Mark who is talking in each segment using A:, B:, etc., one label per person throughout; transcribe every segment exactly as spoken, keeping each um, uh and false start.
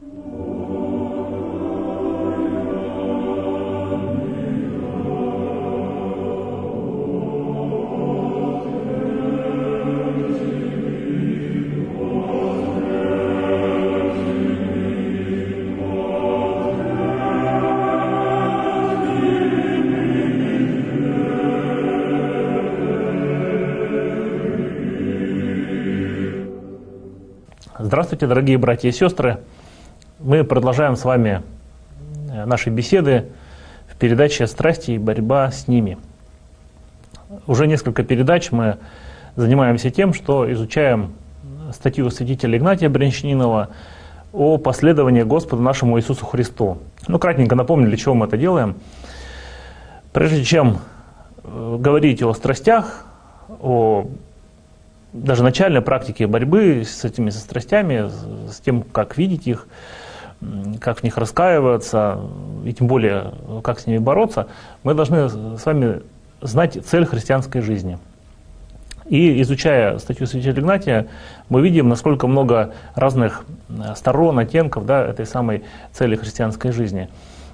A: Здравствуйте, дорогие братья и сестры. Мы продолжаем с вами наши беседы в передаче «Страсти и борьба с ними». Уже несколько передач мы занимаемся тем, что изучаем статью святителя Игнатия Брянчанинова о последовании Господу нашему Иисусу Христу. Ну, кратенько напомню, для чего мы это делаем. Прежде чем говорить о страстях, о даже начальной практике борьбы с этими со страстями, с тем, как видеть их, как в них раскаиваться, и тем более, как с ними бороться, мы должны с вами знать цель христианской жизни. И изучая статью святителя Игнатия, мы видим, насколько много разных сторон, оттенков, да, этой самой цели христианской жизни.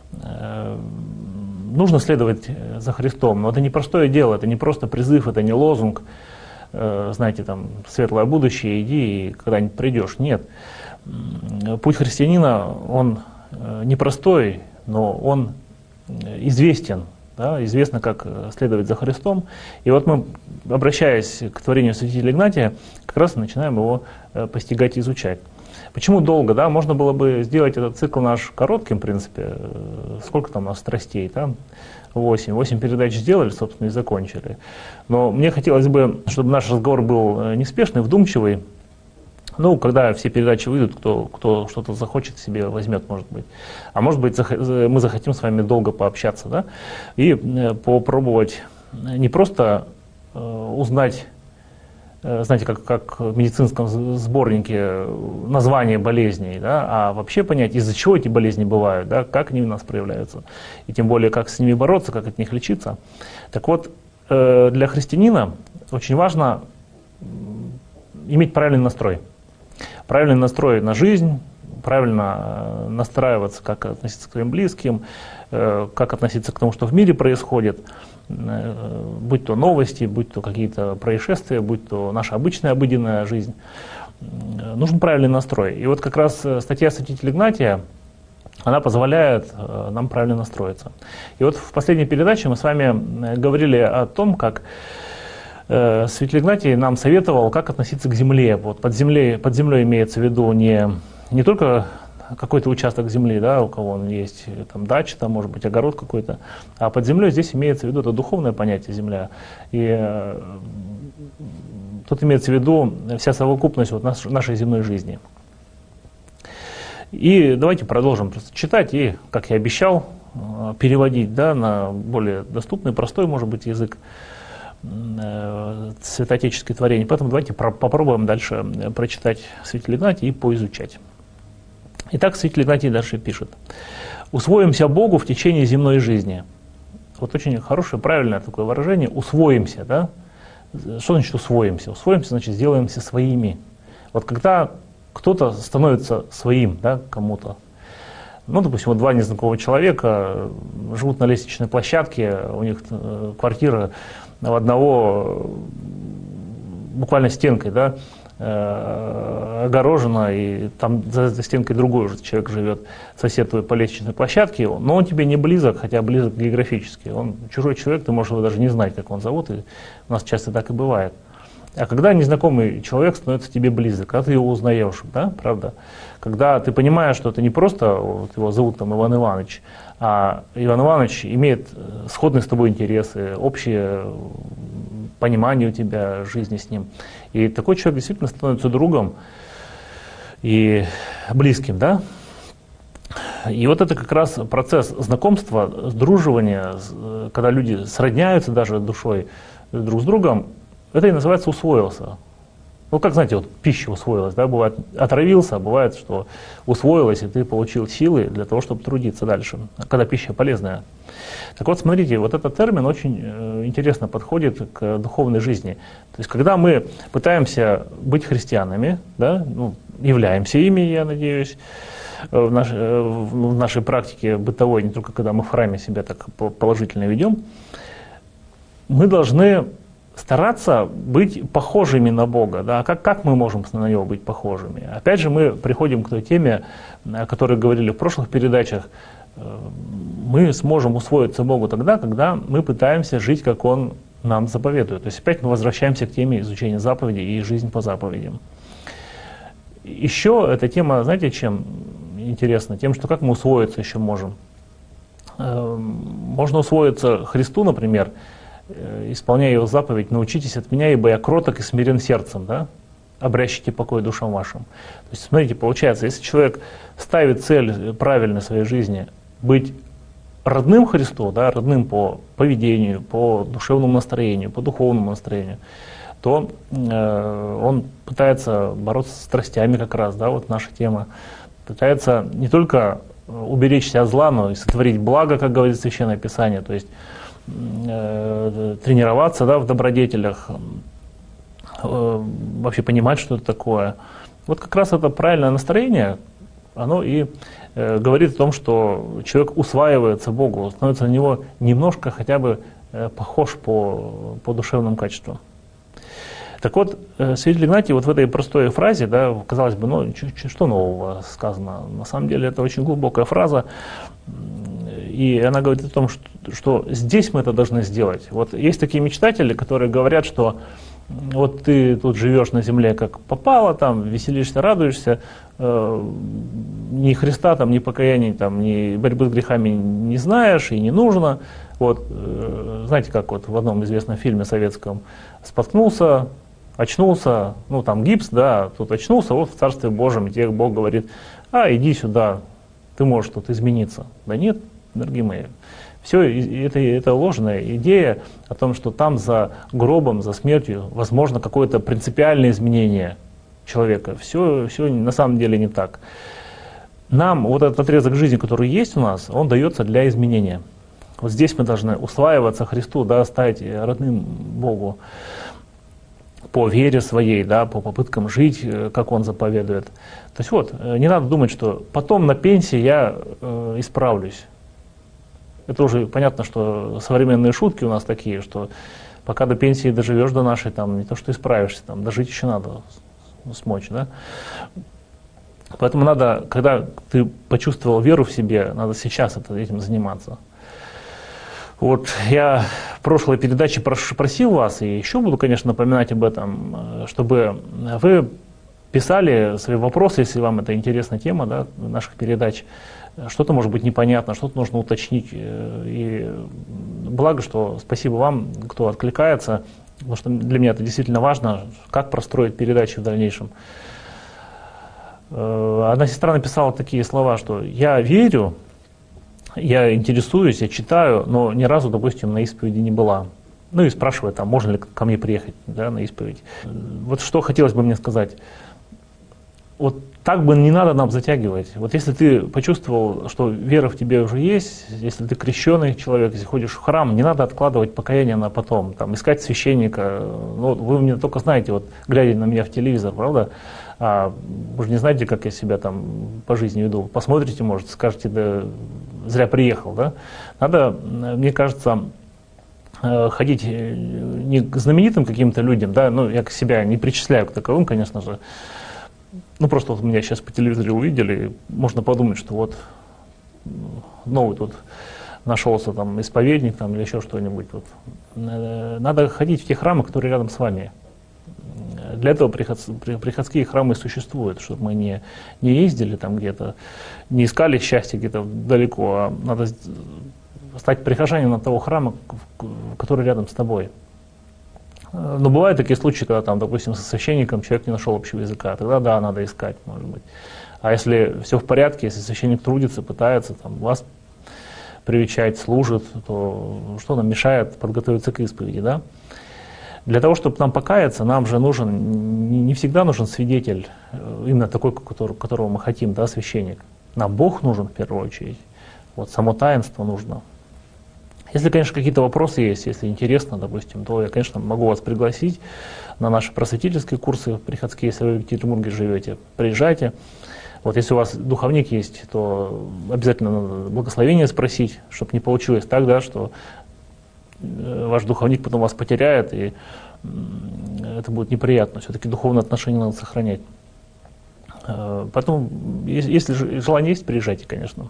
A: Нужно следовать за Христом, но это не простое дело, это не просто призыв, это не лозунг, знаете, там, светлое будущее, иди, и когда-нибудь придешь. Нет. Путь христианина, он непростой, но он известен. Да, известно, как следовать за Христом. И вот мы, обращаясь к творению святителя Игнатия, как раз начинаем его постигать и изучать. Почему долго? Да? Можно было бы сделать этот цикл наш коротким, в принципе. Сколько там у нас страстей? Там восемь. Восемь передач сделали, собственно, и закончили. Но мне хотелось бы, чтобы наш разговор был неспешный, вдумчивый. Ну, когда все передачи выйдут, кто, кто что-то захочет, себе возьмет, может быть. А может быть, мы захотим с вами долго пообщаться, да? И попробовать не просто узнать, знаете, как, как в медицинском сборнике название болезней, да, а вообще понять, из-за чего эти болезни бывают, да, как они у нас проявляются, и тем более, как с ними бороться, как от них лечиться. Так вот, для христианина очень важно иметь правильный настрой. Правильный настрой на жизнь, правильно настраиваться, как относиться к своим близким, как относиться к тому, что в мире происходит, будь то новости, будь то какие-то происшествия, будь то наша обычная обыденная жизнь. Нужен правильный настрой. И вот как раз статья святителя Игнатия, она позволяет нам правильно настроиться. И вот в последней передаче мы с вами говорили о том, как святитель Игнатий нам советовал, как относиться к земле. Вот под, землей, под землей имеется в виду не, не только какой-то участок земли, да, у кого он есть, там, дача, там, может быть, огород какой-то, а под землей здесь имеется в виду это духовное понятие земля. И э, тут имеется в виду вся совокупность вот наш, нашей земной жизни. И давайте продолжим просто читать и, как я обещал, переводить, да, на более доступный, простой, может быть, язык святоотеческое творение. Поэтому давайте про- попробуем дальше прочитать святителя Игнатия и поизучать. Итак, святитель Игнатий дальше пишет. «Усвоимся Богу в течение земной жизни». Вот очень хорошее, правильное такое выражение. «Усвоимся». Да? Что значит «усвоимся»? «Усвоимся» значит «сделаемся своими». Вот когда кто-то становится своим, да, кому-то. Ну, допустим, вот два незнакомых человека живут на лестничной площадке, у них квартира у одного буквально стенкой, да, огорожена, и там за, за стенкой другой уже человек живет, сосед твой по лестничной площадке, но он тебе не близок, хотя близок географически. Он чужой человек, ты можешь его даже не знать, как он зовут, и у нас часто так и бывает. А когда незнакомый человек становится тебе близок, когда ты его узнаешь, да, правда? Когда ты понимаешь, что это не просто, вот его зовут там Иван Иванович, а Иван Иванович имеет сходные с тобой интересы, общее понимание у тебя жизни с ним. И такой человек действительно становится другом и близким, да? И вот это как раз процесс знакомства, сдруживания, когда люди сродняются даже душой друг с другом, это и называется «усвоился». Ну, как, знаете, вот пища усвоилась, да, бывает, отравился, а бывает, что усвоилась, и ты получил силы для того, чтобы трудиться дальше, когда пища полезная. Так вот, смотрите, вот этот термин очень э, интересно подходит к духовной жизни. То есть, когда мы пытаемся быть христианами, да, ну, являемся ими, я надеюсь, в, наш, в нашей практике бытовой, не только когда мы в храме себя так положительно ведем, мы должны стараться быть похожими на Бога. Да? Как, как мы можем на Него быть похожими? Опять же, мы приходим к той теме, о которой говорили в прошлых передачах. Мы сможем усвоиться Богу тогда, когда мы пытаемся жить, как Он нам заповедует. То есть опять мы возвращаемся к теме изучения заповедей и жизнь по заповедям. Еще эта тема, знаете, чем интересна? Тем, что как мы усвоиться еще можем. Можно усвоиться Христу, например, исполняя Его заповедь: научитесь от меня, ибо я кроток и смирен сердцем, да? Обрящите покой душам вашим. То есть, смотрите, получается, если человек ставит цель правильной своей жизни быть родным Христу, да, родным по поведению, по душевному настроению, по духовному настроению, то э, он пытается бороться с страстями как раз, да, вот наша тема, пытается не только уберечься от зла, но и сотворить благо, как говорит Священное Писание, то есть э, тренироваться, да, в добродетелях, э, вообще понимать, что это такое. Вот как раз это правильное настроение, оно и э, говорит о том, что человек усваивается Богу, становится на Него немножко хотя бы э, похож по, по душевным качествам. Так вот, э, святитель Игнатий вот в этой простой фразе, да, казалось бы, ну что нового сказано? На самом деле это очень глубокая фраза, и она говорит о том, что, что здесь мы это должны сделать. Вот есть такие мечтатели, которые говорят, что вот ты тут живешь на земле как попало, там веселишься, радуешься, э, ни Христа, там, ни покаяния, там, ни борьбы с грехами не знаешь и не нужно. Вот, э, знаете, как вот в одном известном фильме советском: споткнулся, очнулся, ну там гипс, да, тут очнулся, вот в Царстве Божьем, и тебе Бог говорит: а иди сюда, ты можешь тут измениться. Да нет, дорогие мои. Все это, это ложная идея о том, что там за гробом, за смертью возможно какое-то принципиальное изменение человека. Все, все на самом деле не так. Нам вот этот отрезок жизни, который есть у нас, он дается для изменения. Вот здесь мы должны усваиваться Христу, да, стать родным Богу по вере своей, да, по попыткам жить, как Он заповедует. То есть вот, не надо думать, что потом на пенсии я э, исправлюсь. Это уже понятно, что современные шутки у нас такие, что пока до пенсии доживешь до нашей, там не то что исправишься, там дожить еще надо смочь, да. Поэтому надо, когда ты почувствовал веру в себе, надо сейчас это, этим заниматься. Вот я в прошлой передаче просил вас, и еще буду, конечно, напоминать об этом, чтобы вы писали свои вопросы, если вам это интересная тема, да, наших передач. Что-то может быть непонятно, что-то нужно уточнить. И благо, что спасибо вам, кто откликается, потому что для меня это действительно важно, как простроить передачи в дальнейшем. Одна сестра написала такие слова, что я верю, я интересуюсь, я читаю, но ни разу, допустим, на исповеди не была. Ну и спрашивает, там, можно ли ко мне приехать, да, на исповедь. Вот что хотелось бы мне сказать. Вот так бы не надо нам затягивать. Вот если ты почувствовал, что вера в тебе уже есть, если ты крещеный человек, если ходишь в храм, не надо откладывать покаяние на потом, там, искать священника. Ну, вы меня только знаете, вот глядя на меня в телевизор, правда, а, вы же не знаете, как я себя там по жизни веду. Посмотрите, может, скажете, да зря приехал, да. Надо, мне кажется, ходить не к знаменитым каким-то людям, да, ну, я себя не причисляю к таковым, конечно же. Ну, просто вот меня сейчас по телевизору увидели, можно подумать, что вот новый тут нашелся там исповедник там, или еще что-нибудь. Вот. Надо ходить в те храмы, которые рядом с вами. Для этого приходские храмы существуют, чтобы мы не, не ездили там где-то, не искали счастья где-то далеко, а надо стать прихожанином того храма, который рядом с тобой. Но бывают такие случаи, когда там, допустим, со священником человек не нашел общего языка, тогда да, надо искать, может быть. А если все в порядке, если священник трудится, пытается там, вас привечать, служит, то что нам мешает подготовиться к исповеди, да? Для того, чтобы нам покаяться, нам же нужен, не всегда нужен свидетель, именно такой, которого мы хотим, да, священник. Нам Бог нужен в первую очередь, вот само таинство нужно. Если, конечно, какие-то вопросы есть, если интересно, допустим, то я, конечно, могу вас пригласить на наши просветительские курсы приходские, если вы в Екатеринбурге живете. Приезжайте, Вот если у вас духовник есть, то обязательно надо благословение спросить, чтобы не получилось так, да, что ваш духовник потом вас потеряет, и это будет неприятно. Все-таки духовные отношения надо сохранять. Потом, если желание есть, приезжайте, конечно.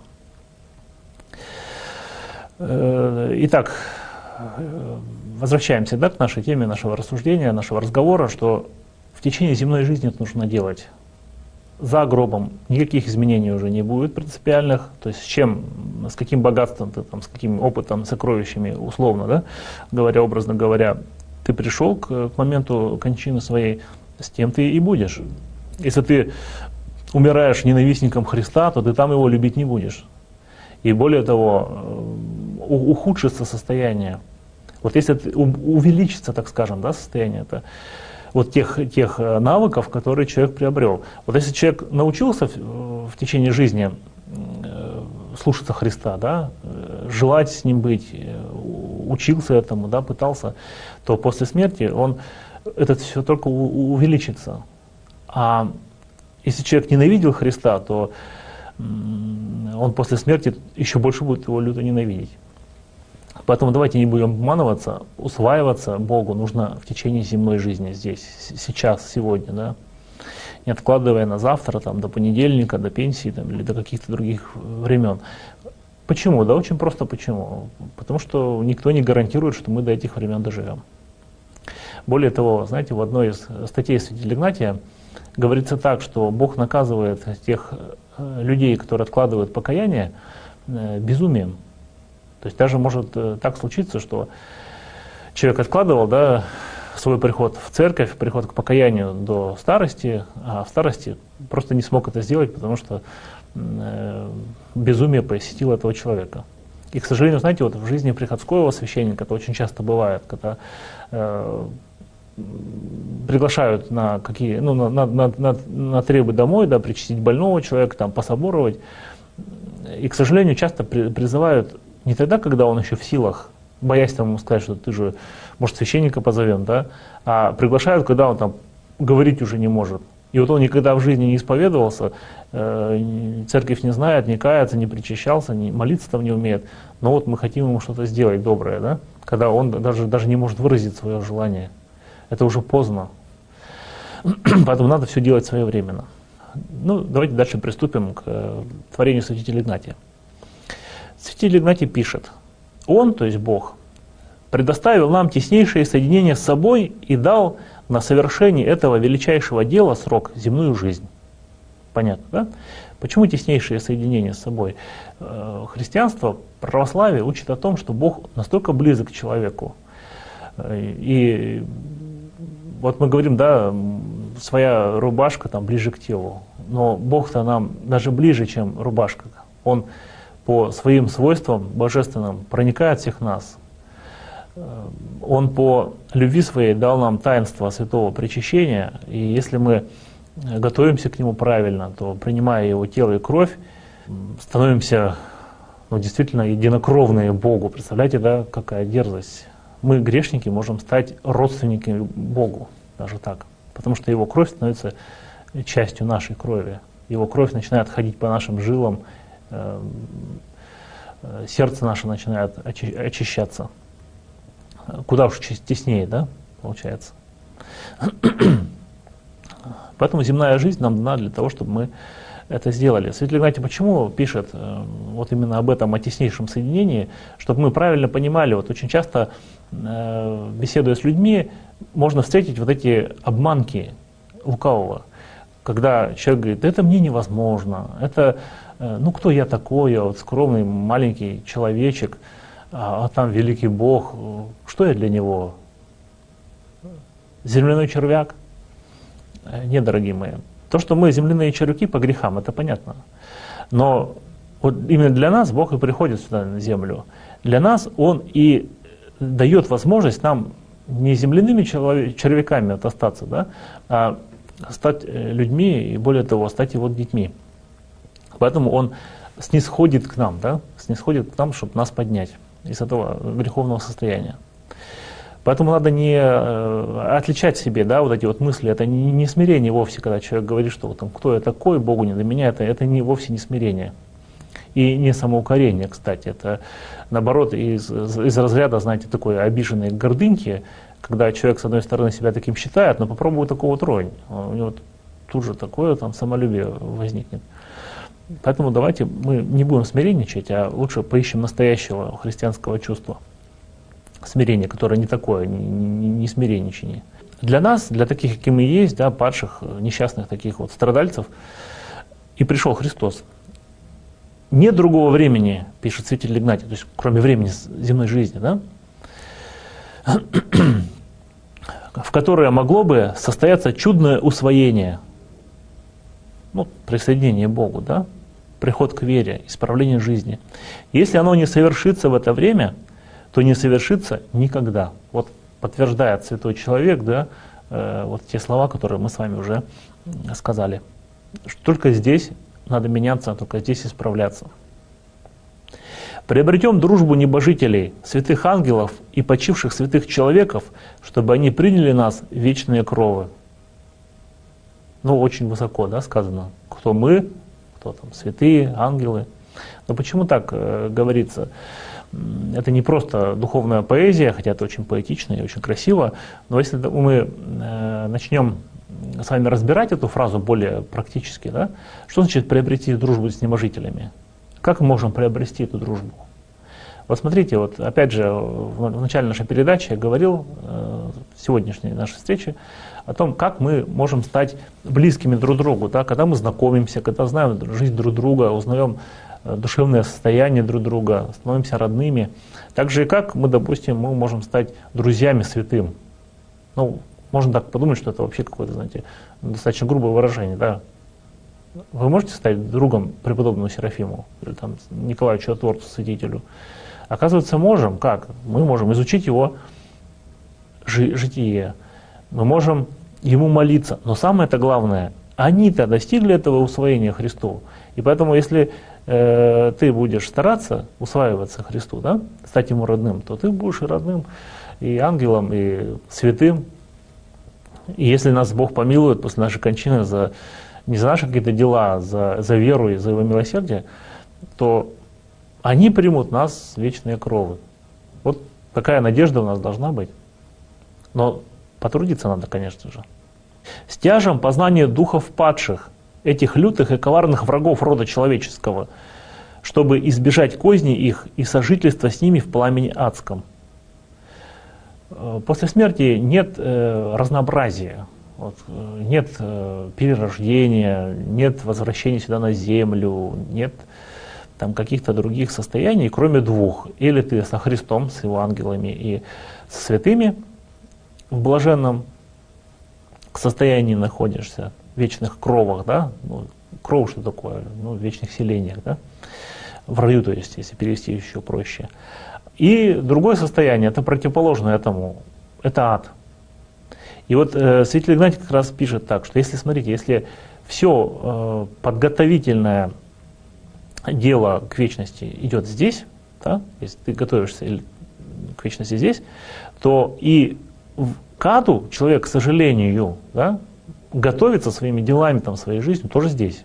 A: Итак, возвращаемся, да, к нашей теме, нашего рассуждения, нашего разговора, что в течение земной жизни это нужно делать. За гробом никаких изменений уже не будет принципиальных, то есть с чем, с каким богатством, ты, там, с каким опытом, сокровищами, условно, да, говоря, образно говоря, ты пришел к, к моменту кончины своей, с тем ты и будешь. Если ты умираешь ненавистником Христа, то ты там его любить не будешь. И более того, ухудшится состояние. Вот если увеличится, так скажем, да, состояние, это вот тех, тех навыков, которые человек приобрел. Вот если человек научился в, в течение жизни слушаться Христа, да, желать с ним быть, учился этому, да, пытался, то после смерти он, это все только увеличится. А если человек ненавидел Христа, то он после смерти еще больше будет его люто ненавидеть. Поэтому давайте не будем обманываться, усваиваться Богу нужно в течение земной жизни, здесь, сейчас, сегодня, да, не откладывая на завтра, там, до понедельника, до пенсии там, или до каких-то других времен. Почему? Да очень просто почему. Потому что никто не гарантирует, что мы до этих времен доживем. Более того, знаете, в одной из статей святителя Игнатия говорится так, что Бог наказывает тех людей, которые откладывают покаяние, безумием. То есть даже может так случиться, что человек откладывал, да, свой приход в церковь, приход к покаянию до старости, а в старости просто не смог это сделать, потому что э, безумие посетило этого человека. И, к сожалению, знаете, вот в жизни приходского священника это очень часто бывает, когда э, приглашают на какие, ну, на, на, на, на требы домой, да, причастить больного человека, там, пособоровать. И, к сожалению, часто при, призывают не тогда, когда он еще в силах, боясь там ему сказать, что ты же, может, священника позовем, да, а приглашают, когда он там говорить уже не может. И вот он никогда в жизни не исповедовался, э, церковь не знает, не кается, не причащался, не, молиться там не умеет. Но вот мы хотим ему что-то сделать доброе, да, когда он даже, даже не может выразить свое желание. Это уже поздно. Поэтому надо все делать своевременно. Ну, давайте дальше приступим к э, творению святителя Игнатия. Святитель Игнатий пишет: Он, то есть Бог, предоставил нам теснейшее соединение с собой и дал на совершение этого величайшего дела срок, земную жизнь. Понятно, да? Почему теснейшее соединение с собой? Христианство, православие учит о том, что Бог настолько близок к человеку. И вот мы говорим, да, своя рубашка там ближе к телу, но Бог-то нам даже ближе, чем рубашка. Он по своим свойствам божественным проникает всех нас. Он по любви своей дал нам таинство святого причащения, и если мы готовимся к нему правильно, то, принимая его тело и кровь, становимся, ну, действительно единокровные Богу. Представляете, да, какая дерзость. Мы, грешники, можем стать родственниками Богу, даже так, потому что его кровь становится частью нашей крови. Его кровь начинает ходить по нашим жилам, сердце наше начинает очищаться. Куда уж теснее, да, получается. Поэтому земная жизнь нам дана для того, чтобы мы это сделали. Святитель Игнатий почему пишет вот именно об этом, о теснейшем соединении, чтобы мы правильно понимали, вот очень часто, беседуя с людьми, можно встретить вот эти обманки лукавого, когда человек говорит: это мне невозможно, это, ну кто я такой, я вот скромный маленький человечек, а, а там великий Бог, что я для него? Земляной червяк? Нет, дорогие мои. То, что мы земляные червяки по грехам, это понятно. Но вот именно для нас Бог и приходит сюда на землю. Для нас Он и дает возможность нам не земляными червяками вот остаться, да, а стать людьми и, более того, стать Его детьми. Поэтому Он снисходит к нам, да, снисходит к нам, чтобы нас поднять из этого греховного состояния. Поэтому надо не э, отличать себе, да, вот эти вот мысли. Это не, не смирение вовсе, когда человек говорит, что вот, там, кто я такой, Богу не до меня, это, это не, вовсе не смирение. И не самоукорение, кстати. Это, наоборот, из, из разряда, знаете, такой обиженной гордыньки, когда человек, с одной стороны, себя таким считает, но попробуй такого тронь. У него тут же такое там самолюбие возникнет. Поэтому давайте мы не будем смиренничать, а лучше поищем настоящего христианского чувства. Смирение, которое не такое, не, не, не смиренничание. Для нас, для таких, каким мы есть, да, падших, несчастных таких вот страдальцев, и пришел Христос. Нет другого времени, пишет святитель Игнатий, то есть кроме времени земной жизни, да, в которое могло бы состояться чудное усвоение, ну, присоединение к Богу, да, приход к вере, исправление жизни. Если оно не совершится в это время, то не совершится никогда. Вот подтверждает святой человек, да, э, вот те слова, которые мы с вами уже сказали. Что только здесь надо меняться, только здесь исправляться. Приобретем дружбу небожителей, святых ангелов и почивших святых человеков, чтобы они приняли нас в вечные кровы. Ну, очень высоко, да, сказано. Кто мы, кто там святые, ангелы. Но почему так э, говорится? Это не просто духовная поэзия, хотя это очень поэтично и очень красиво, но если мы э, начнем с вами разбирать эту фразу более практически, да, что значит приобрести дружбу с небожителями? Как мы можем приобрести эту дружбу? Вот смотрите, вот опять же, в начале нашей передачи я говорил, э, сегодняшней нашей встречи, о том, как мы можем стать близкими друг другу, да, когда мы знакомимся, когда знаем жизнь друг друга, узнаем душевное состояние друг друга, становимся родными. Так же и как мы, допустим, мы можем стать друзьями святым. Ну, можно так подумать, что это вообще какое-то, знаете, достаточно грубое выражение, да. Вы можете стать другом преподобному Серафиму или там Николаю Чудотворцу, святителю? Оказывается, можем. Как? Мы можем изучить его жи- житие, мы можем ему молиться. Но самое-то главное, они-то достигли этого усвоения Христу. И поэтому, если э, ты будешь стараться усваиваться Христу, да, стать ему родным, то ты будешь и родным, и ангелом, и святым. И если нас Бог помилует после нашей кончины за, не за наши какие-то дела, а за, за веру и за его милосердие, то они примут нас в вечные кровы. Вот такая надежда у нас должна быть. Но потрудиться надо, конечно же. С тяжем познания духов падших, этих лютых и коварных врагов рода человеческого, чтобы избежать козни их и сожительства с ними в пламени адском. После смерти нет э, разнообразия, вот, нет э, перерождения, нет возвращения сюда на землю, нет там каких-то других состояний, кроме двух. Или ты со Христом, с его ангелами и со святыми в блаженном состоянии находишься, в вечных кровах, да, ну, кров что такое, ну, в вечных селениях, да, в раю, то есть, если перевести еще проще. И другое состояние, это противоположное этому, это ад. И вот э, святитель Игнатий как раз пишет так, что если, смотрите, если все э, подготовительное дело к вечности идет здесь, да, если ты готовишься к вечности здесь, то и к аду человек, к сожалению, да, готовится своими делами, там, своей жизнью тоже здесь.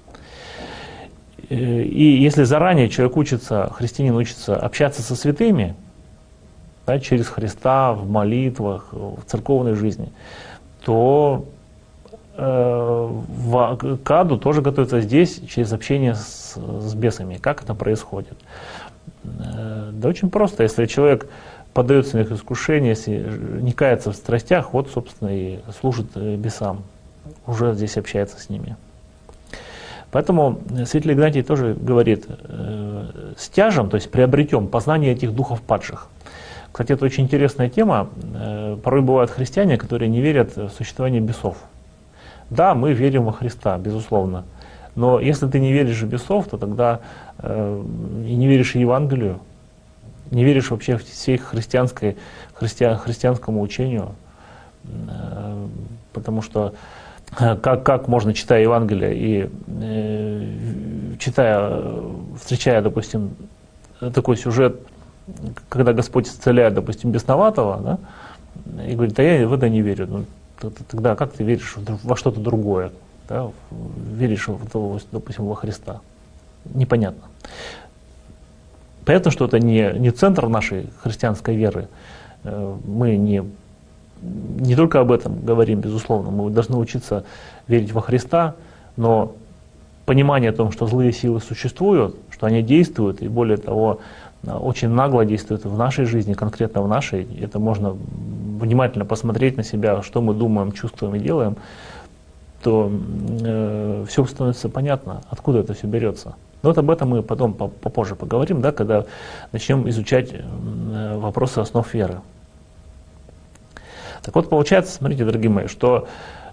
A: И если заранее человек учится, христианин учится общаться со святыми, да, через Христа, в молитвах, в церковной жизни, то э, в, к аду тоже готовится здесь через общение с, с бесами. Как это происходит? Э, да очень просто. Если человек поддается на их искушение, если не кается в страстях, вот, собственно, и служит бесам, уже здесь общается с ними. Поэтому святитель Игнатий тоже говорит, э, с тяжем, то есть приобретем познание этих духов падших. Кстати, это очень интересная тема. Э, порой бывают христиане, которые не верят в существование бесов. Да, мы верим во Христа, безусловно. Но если ты не веришь в бесов, то тогда э, и не веришь в Евангелию, не веришь вообще всей христианской, христиан, христианскому учению, э, потому что Как, как можно, читая Евангелие и э, читая, встречая, допустим, такой сюжет когда Господь исцеляет, допустим, бесноватого, да, и говорит, а я в это не верю. Ну, тогда как ты веришь во что-то другое? Да? Веришь, в, допустим, во Христа? Непонятно. Понятно, что это не, не центр нашей христианской веры. Мы не, не только об этом говорим, безусловно. Мы должны учиться верить во Христа, но понимание о том, что злые силы существуют, что они действуют, и более того, очень нагло действуют в нашей жизни, конкретно в нашей, это можно внимательно посмотреть на себя, что мы думаем, чувствуем и делаем, то э, все становится понятно, откуда это все берется. Но вот об этом мы потом попозже поговорим, да, когда начнем изучать э, вопросы основ веры. Так вот, получается, смотрите, дорогие мои, что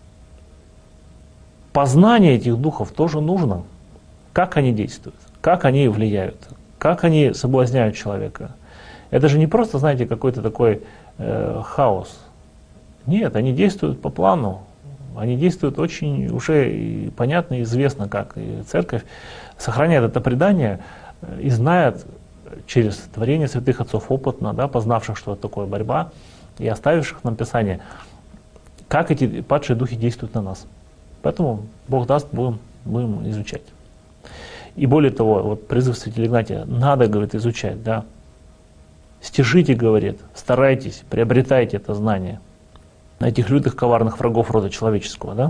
A: познание этих духов тоже нужно. Как они действуют, как они влияют, как они соблазняют человека. Это же не просто, знаете, какой-то такой э, хаос. Нет, они действуют по плану. Они действуют очень уже и понятно и известно, как и церковь сохраняет это предание и знает через творение святых отцов опытно, да, познавших, что это такое борьба, и оставивших нам Писание, как эти падшие духи действуют на нас. Поэтому Бог даст, будем, будем изучать. И более того, вот призыв святителя Игнатия, надо, говорит, изучать, да. Стяжите, говорит, старайтесь, приобретайте это знание на этих лютых, коварных врагов рода человеческого, да,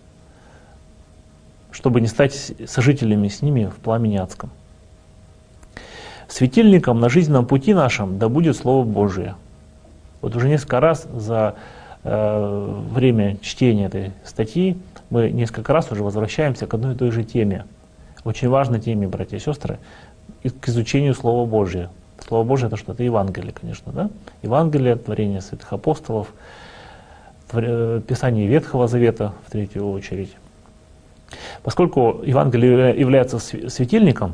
A: чтобы не стать сожителями с ними в пламени адском. Светильником на жизненном пути нашем да будет Слово Божие. Вот уже несколько раз за э, время чтения этой статьи мы несколько раз уже возвращаемся к одной и той же теме. Очень важной теме, братья и сестры, к изучению Слова Божия. Слово Божие — это что? Это Евангелие, конечно, да? Евангелие, творение святых апостолов, Писание Ветхого Завета в третью очередь. Поскольку Евангелие является светильником,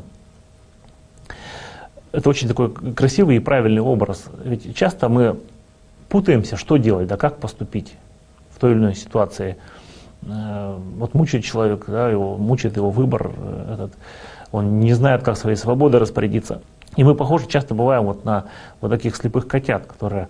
A: это очень такой красивый и правильный образ. Ведь часто мы путаемся, что делать, да как поступить в той или иной ситуации. Вот мучает человек, да, его, мучает его выбор этот, он не знает, как своей свободой распорядиться. И мы, похоже, часто бываем вот на вот таких слепых котят, которые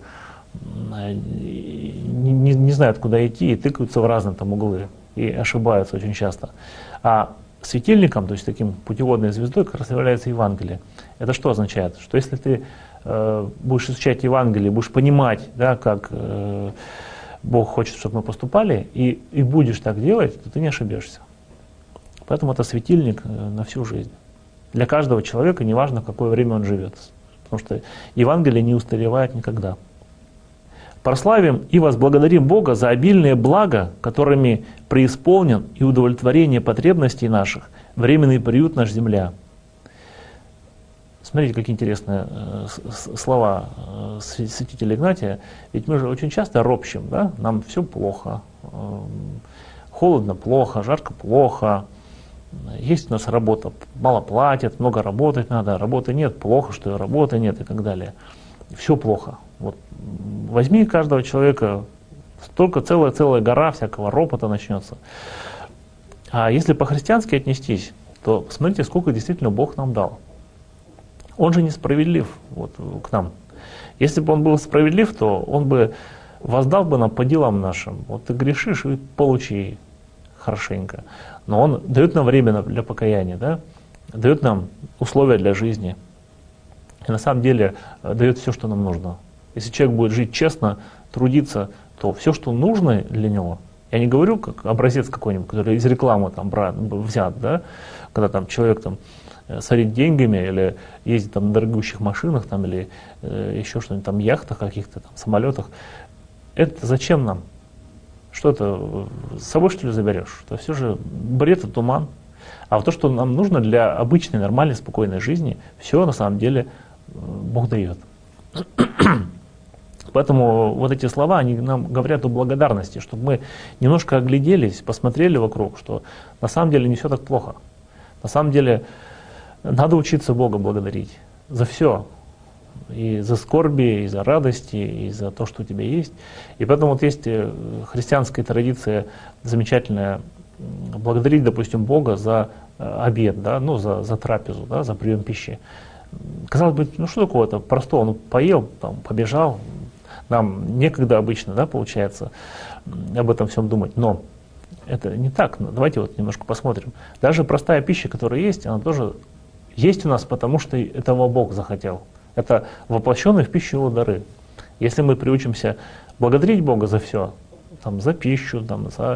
A: не, не, не знают, куда идти, и тыкаются в разные там углы, и ошибаются очень часто. А светильником, то есть таким путеводной звездой, как раз является Евангелие. Это что означает? Что если ты э, будешь изучать Евангелие, будешь понимать, да, как э, Бог хочет, чтобы мы поступали, и, и будешь так делать, то ты не ошибешься. Поэтому это светильник на всю жизнь. Для каждого человека, неважно, в какое время он живет. Потому что Евангелие не устаревает никогда. Прославим и возблагодарим Бога за обильные блага, которыми преисполнен и удовлетворение потребностей наших, временный приют наш земля. Смотрите, какие интересные э, слова э, святителя Игнатия. Ведь мы же очень часто ропщим, да? Нам все плохо. Э, холодно плохо, жарко плохо. Есть у нас работа, мало платят, много работать надо, работы нет, плохо, что и работы нет и так далее. Все плохо. Вот. Возьми каждого человека, столько целая-целая гора всякого ропота начнется. А если по-христиански отнестись, то посмотрите, сколько действительно Бог нам дал. Он же несправедлив вот, к нам. Если бы он был справедлив, то он бы воздал бы нам по делам нашим. Вот ты грешишь и получи хорошенько. Но он дает нам время для покаяния, да? Дает нам условия для жизни. И на самом деле дает все, что нам нужно. Если человек будет жить честно, трудиться, то все, что нужно для него, я не говорю как образец какой-нибудь, который из рекламы там брат, взят, да, когда там человек там сорит деньгами или ездит там на дорогущих машинах там, или э, еще что-нибудь там, яхтах каких-то там, самолетах. Это зачем нам? Что это, с собой что ли заберешь? Это все же бред и туман. А вот то, что нам нужно для обычной, нормальной, спокойной жизни, все на самом деле Бог дает. Поэтому вот эти слова, они нам говорят о благодарности, чтобы мы немножко огляделись, посмотрели вокруг, что на самом деле не все так плохо. На самом деле надо учиться Бога благодарить за все. И за скорби, и за радости, и за то, что у тебя есть. И поэтому вот есть христианская традиция замечательная, благодарить, допустим, Бога за обед, да, ну, за, за трапезу, да, за прием пищи. Казалось бы, ну что такого-то простого, ну поел, там, побежал, нам некогда обычно, да, получается, об этом всем думать, но это не так. Давайте вот немножко посмотрим. Даже простая пища, которая есть, она тоже есть у нас, потому что этого Бог захотел. Это воплощенные в пищу Его дары. Если мы приучимся благодарить Бога за все, там, за пищу, там, за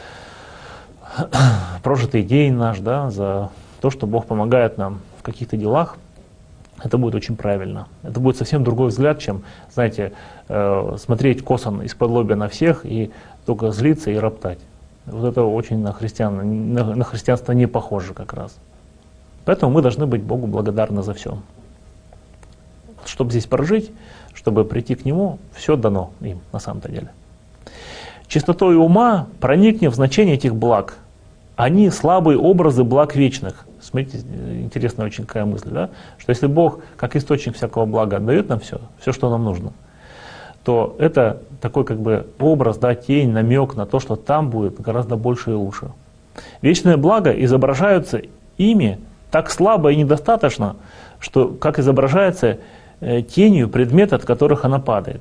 A: прожитый день наш, да, за то, что Бог помогает нам в каких-то делах, это будет очень правильно. Это будет совсем другой взгляд, чем, знаете, э, смотреть косо из-под лобья на всех и только злиться и роптать. Вот это очень на, христиан, на, на христианство не похоже как раз. Поэтому мы должны быть Богу благодарны за все. Чтобы здесь прожить, чтобы прийти к Нему, все дано им на самом-то деле. Чистотой ума проникни в значение этих благ. Они слабые образы благ вечных. Смотрите, интересная очень какая мысль, да? Что если Бог, как источник всякого блага, дает нам все, все, что нам нужно, то это такой как бы образ, да, тень, намек на то, что там будет гораздо больше и лучше. Вечное благо изображаются ими так слабо и недостаточно, что как изображается э, тенью предмета, от которых она падает.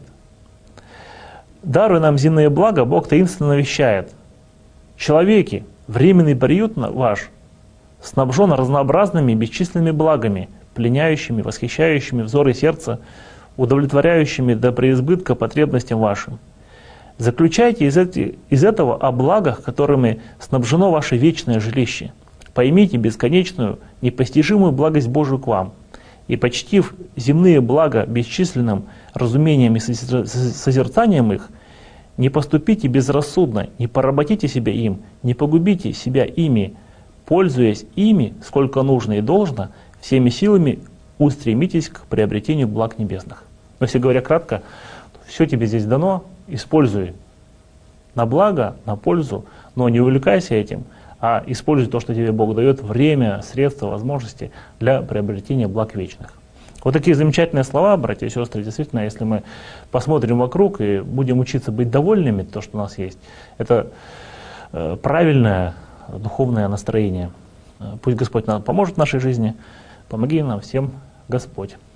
A: Даруя нам земные блага, Бог таинственно вещает: человеки, временный приют ваш снабжен разнообразными бесчисленными благами, пленяющими, восхищающими взор и сердце, удовлетворяющими до преизбытка потребностям вашим. Заключайте из, эти, из этого о благах, которыми снабжено ваше вечное жилище. Поймите бесконечную, непостижимую благость Божию к вам, и, почтив земные блага бесчисленным разумением и созерцанием их, не поступите безрассудно, не поработите себя им, не погубите себя ими, пользуясь ими, сколько нужно и должно, всеми силами устремитесь к приобретению благ небесных. Но если говоря кратко, все тебе здесь дано, используй на благо, на пользу, но не увлекайся этим, а используй то, что тебе Бог дает, время, средства, возможности для приобретения благ вечных. Вот такие замечательные слова, братья и сестры. Действительно, если мы посмотрим вокруг и будем учиться быть довольными, то, что у нас есть, это э, правильное духовное настроение. Пусть Господь нам поможет в нашей жизни. Помоги нам всем, Господь.